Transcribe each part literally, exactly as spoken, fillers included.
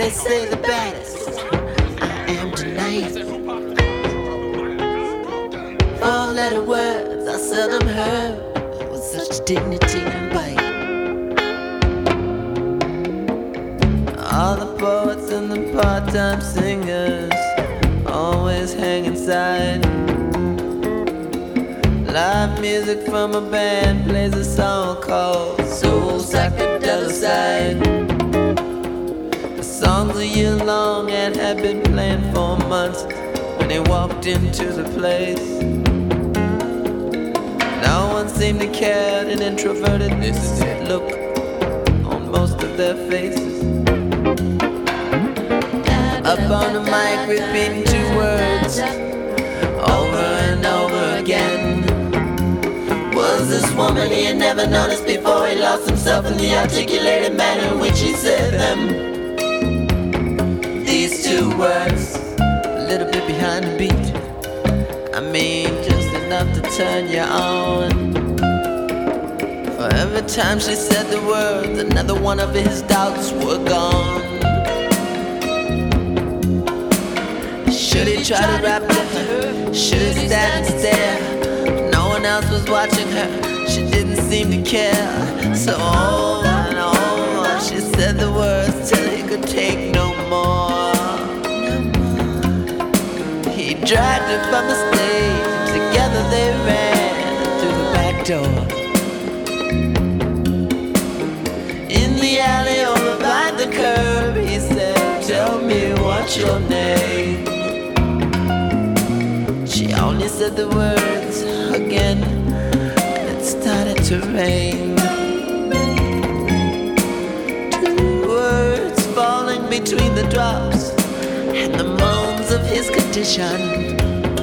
they say the baddest I am tonight. Four-letter words I seldom heard with such dignity and bite. All the poets and the part-time singers always hang inside. Live music from a band plays a song called Soul Psychedelicide. The song's a year long and had been playing for months when he walked into the place. No one seemed to care, an introverted look on most of their faces. Up on the mic repeating two words over and over again. Was this woman he had never noticed before? He lost himself in the articulated manner in which he said them. These two words, a little bit behind the beat, I mean just enough to turn you on. For every time she said the words, another one of his doubts were gone. Should he try to rap to her? Should he stand and stare? No one else was watching her, she didn't seem to care. So on and on she said the words till he could take no more. He dragged her from the stage, together they ran through the back door. In the alley over by the curb, he said, tell me what's your name. She only said the words again, it started to rain. Two words falling between the drops and the moans of his condition.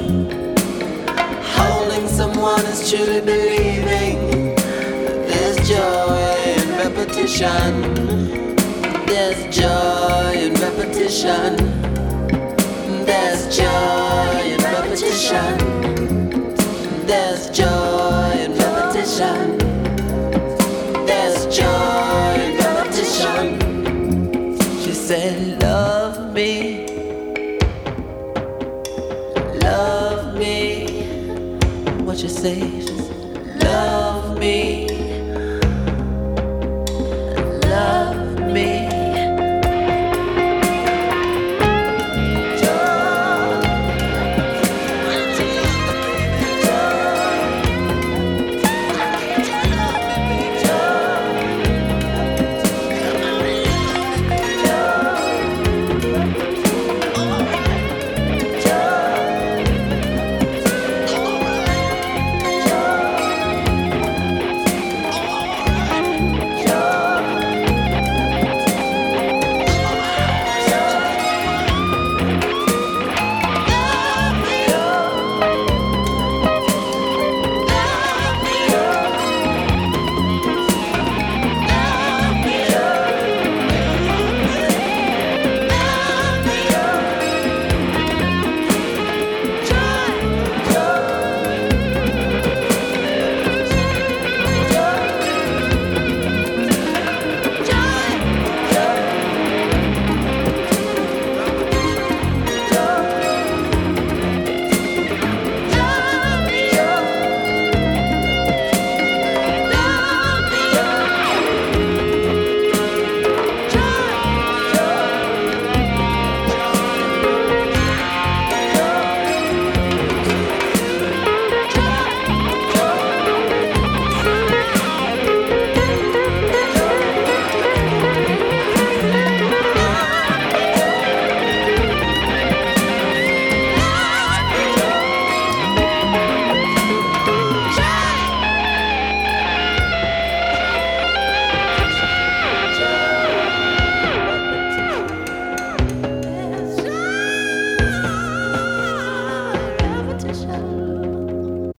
Holding someone is truly believing there's joy in repetition. There's joy in repetition. There's joy in repetition. There's joy in repetition. There's joy in repetition. She said, love me, love me. What you say?